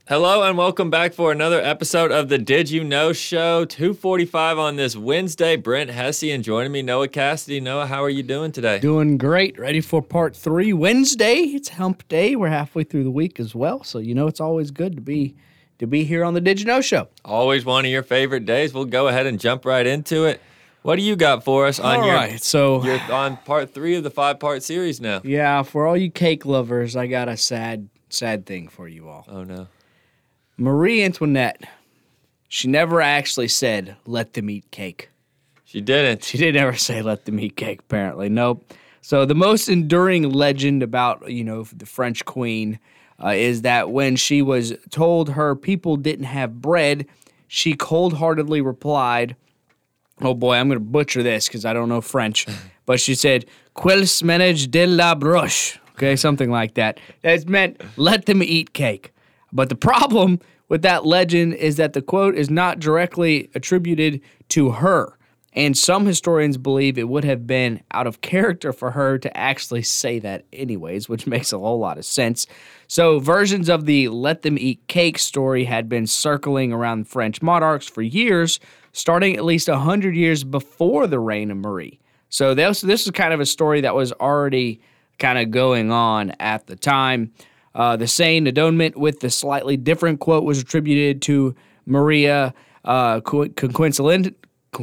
Hello and welcome back for another episode of the Did You Know Show, 2:45 on this Wednesday. Brent Hesse and joining me, Noah Cassidy. Noah, how are you doing today? Doing great. Ready for part 3 Wednesday. It's hump day. We're halfway through the week as well, so it's always good to be here on the Did You Know Show. Always one of your favorite days. We'll go ahead and jump right into it. What do you got for us on you're on part 3 of the 5-part series now? Yeah, for all you cake lovers, I got a sad thing for you all. Oh no. Marie Antoinette, she never actually said, let them eat cake. She didn't. She did never say, let them eat cake, apparently. Nope. So the most enduring legend about, the French queen is that when she was told her people didn't have bread, she cold-heartedly replied, oh boy, I'm going to butcher this because I don't know French, but she said, quels menage de la broche, okay, something like that. That meant, let them eat cake. But the problem with that legend is that the quote is not directly attributed to her, and some historians believe it would have been out of character for her to actually say that anyways, which makes a whole lot of sense. So versions of the let them eat cake story had been circling around French monarchs for years, starting at least 100 years before the reign of Marie. So this is kind of a story that was already kind of going on at the time. The same adornment with the slightly different quote was attributed to Maria coincidentally.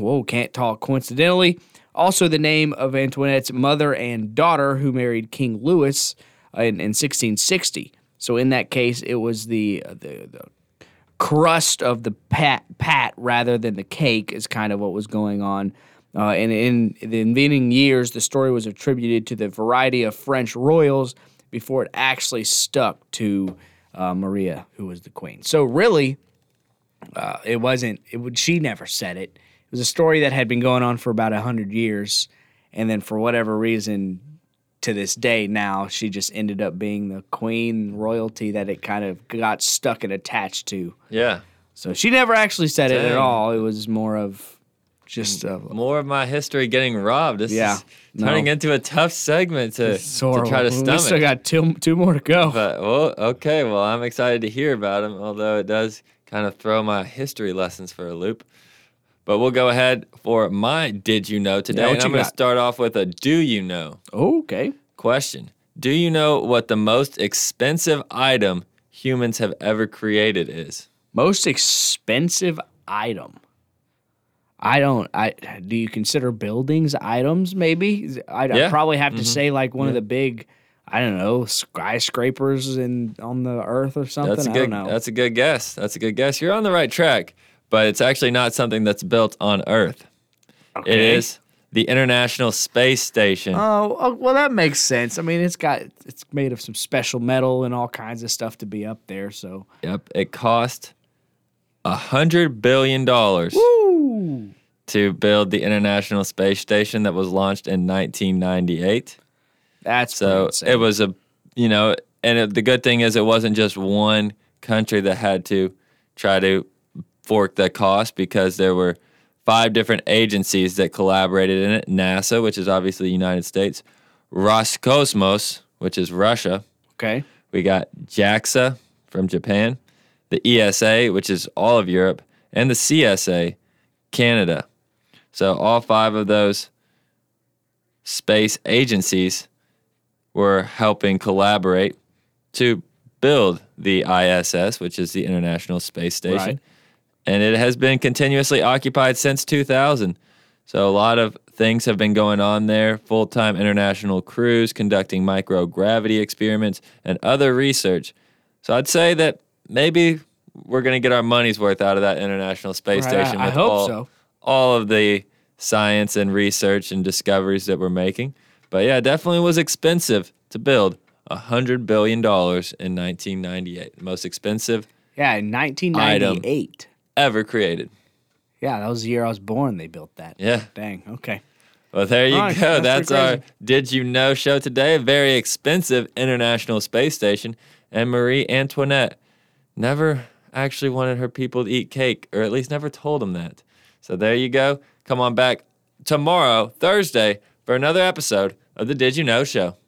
Also, the name of Antoinette's mother and daughter, who married King Louis in 1660. So in that case, it was the crust of the pat rather than the cake is kind of what was going on. And in the intervening years, the story was attributed to the variety of French royals before it actually stuck to Maria, who was the queen. So really, she never said it. It was a story that had been going on for about 100 years, and then for whatever reason, to this day now, she just ended up being the queen royalty that it kind of got stuck and attached to. Yeah. So she never actually said it at all. It was more of just more of my history getting robbed. This is turning into a tough segment to try to stomach. We still got two more to go. But, okay. Well, I'm excited to hear about them, although it does kind of throw my history lessons for a loop. But we'll go ahead for my Did You Know today. And I'm going to start off with a Do You Know? Okay. Question. Do you know what the most expensive item humans have ever created is? Most expensive item? Do you consider buildings items, maybe? I'd probably have to say like one of the big, I don't know, skyscrapers on the earth or something. I don't know. That's a good guess. You're on the right track, but it's actually not something that's built on Earth. Okay. It is the International Space Station. Oh, well, that makes sense. I mean, it's made of some special metal and all kinds of stuff to be up there, so. Yep, it cost $100 billion. Woo! To build the International Space Station that was launched in 1998. That's so it was the good thing is it wasn't just one country that had to try to fork the cost, because there were 5 different agencies that collaborated in it. NASA, which is obviously the United States, Roscosmos, which is Russia. Okay. We got JAXA from Japan, the ESA, which is all of Europe, and the CSA, Canada. So all 5 of those space agencies were helping collaborate to build the ISS, which is the International Space Station. Right. And it has been continuously occupied since 2000. So a lot of things have been going on there. Full-time international crews conducting microgravity experiments and other research. So I'd say that maybe we're going to get our money's worth out of that International Space Station. I hope so. All of the science and research and discoveries that we're making. But yeah, it definitely was expensive to build. $100 billion in 1998. The most expensive in 1998. Ever created. Yeah, that was the year I was born they built that. Yeah. Dang, okay. Well, there you go. That's our Did You Know show today. A very expensive International Space Station. And Marie Antoinette never actually wanted her people to eat cake, or at least never told them that. So there you go. Come on back tomorrow, Thursday, for another episode of the Did You Know Show.